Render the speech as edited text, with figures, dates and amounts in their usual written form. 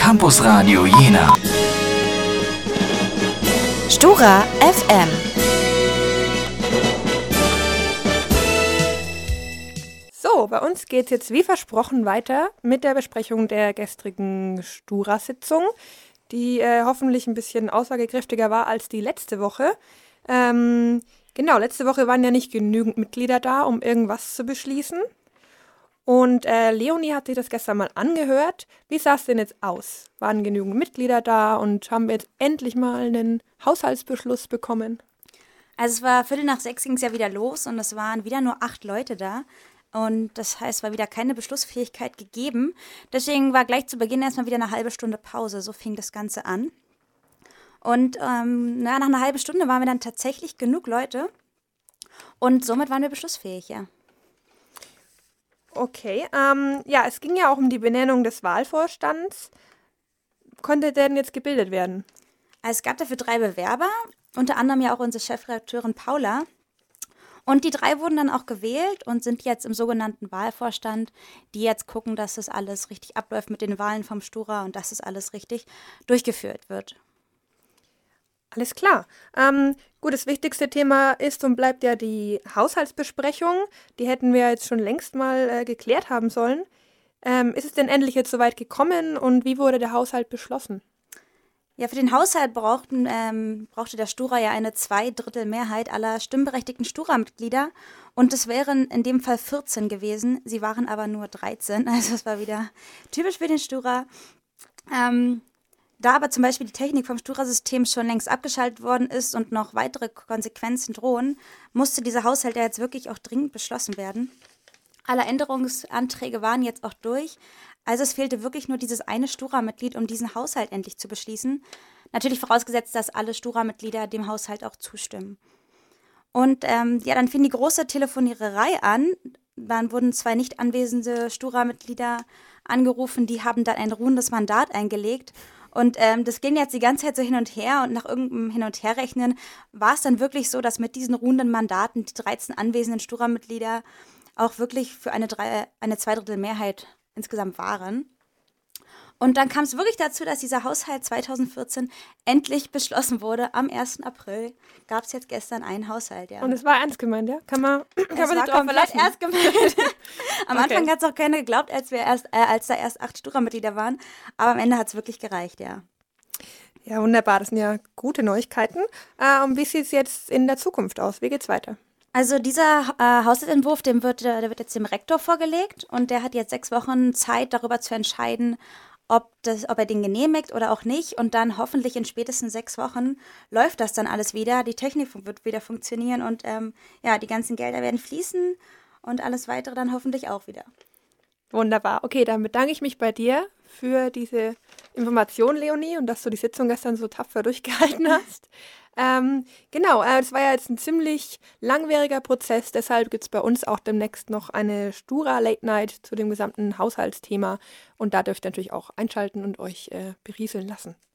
Campusradio Jena. Stura FM. So, bei uns geht es jetzt wie versprochen weiter mit der Besprechung der gestrigen Stura-Sitzung, die hoffentlich ein bisschen aussagekräftiger war als die letzte Woche. Genau, letzte Woche waren ja nicht genügend Mitglieder da, um irgendwas zu beschließen. Und Leonie hat sich das gestern mal angehört. Wie sah es denn jetzt aus? Waren genügend Mitglieder da und haben wir jetzt endlich mal einen Haushaltsbeschluss bekommen? Also es war 5:45 ging es ja wieder los und es waren wieder nur 8 Leute da. Und das heißt, es war wieder keine Beschlussfähigkeit gegeben. Deswegen war gleich zu Beginn erstmal wieder eine halbe Stunde Pause. So fing das Ganze an. Und nach einer halben Stunde waren wir dann tatsächlich genug Leute. Und somit waren wir beschlussfähig, ja. Okay, ja, es ging ja auch um die Benennung des Wahlvorstands. Konnte der denn jetzt gebildet werden? Also es gab dafür 3 Bewerber, unter anderem ja auch unsere Chefredakteurin Paula. Und die 3 wurden dann auch gewählt und sind jetzt im sogenannten Wahlvorstand, die jetzt gucken, dass das alles richtig abläuft mit den Wahlen vom Stura und dass das alles richtig durchgeführt wird. Alles klar. Gut, das wichtigste Thema ist und bleibt ja die Haushaltsbesprechung. Die hätten wir jetzt schon längst mal geklärt haben sollen. Ist es denn endlich jetzt soweit gekommen und wie wurde der Haushalt beschlossen? Ja, für den Haushalt brauchte der Stura ja eine 2/3 Mehrheit aller stimmberechtigten Stura-Mitglieder und es wären in dem Fall 14 gewesen. Sie waren aber nur 13, also das war wieder typisch für den Stura. Da aber zum Beispiel die Technik vom Stura-System schon längst abgeschaltet worden ist und noch weitere Konsequenzen drohen, musste dieser Haushalt ja jetzt wirklich auch dringend beschlossen werden. Alle Änderungsanträge waren jetzt auch durch. Also es fehlte wirklich nur dieses eine Stura-Mitglied, um diesen Haushalt endlich zu beschließen. Natürlich vorausgesetzt, dass alle Stura-Mitglieder dem Haushalt auch zustimmen. Und dann fing die große Telefoniererei an. Dann wurden 2 nicht anwesende Stura-Mitglieder angerufen, die haben dann ein ruhendes Mandat eingelegt. Und das ging jetzt die ganze Zeit so hin und her und nach irgendeinem Hin- und Herrechnen war es dann wirklich so, dass mit diesen ruhenden Mandaten die 13 anwesenden Stura-Mitglieder auch wirklich für eine 2/3 Mehrheit insgesamt waren. Und dann kam es wirklich dazu, dass dieser Haushalt 2014 endlich beschlossen wurde. Am 1. April gab es jetzt gestern einen Haushalt, ja. Und es war ernst gemeint, ja? Kann man sich drauf komplett verlassen? ernst gemeint. Am Okay. Anfang hat es auch keiner geglaubt, als da erst 8 Stura-Mitglieder waren. Aber am Ende hat es wirklich gereicht, ja. Ja, wunderbar. Das sind ja gute Neuigkeiten. Und wie sieht es jetzt in der Zukunft aus? Wie geht's weiter? Also dieser Haushaltsentwurf, der wird jetzt dem Rektor vorgelegt und der hat jetzt 6 Wochen Zeit, darüber zu entscheiden, ob er den genehmigt oder auch nicht. Und dann hoffentlich in spätestens 6 Wochen läuft das dann alles wieder. Die Technik wird wieder funktionieren und die ganzen Gelder werden fließen und alles Weitere dann hoffentlich auch wieder. Wunderbar. Okay, dann bedanke ich mich bei dir für diese Information, Leonie, und dass du die Sitzung gestern so tapfer durchgehalten hast. Genau, es war ja jetzt ein ziemlich langwieriger Prozess, deshalb gibt es bei uns auch demnächst noch eine Stura Late Night zu dem gesamten Haushaltsthema und da dürft ihr natürlich auch einschalten und euch berieseln lassen.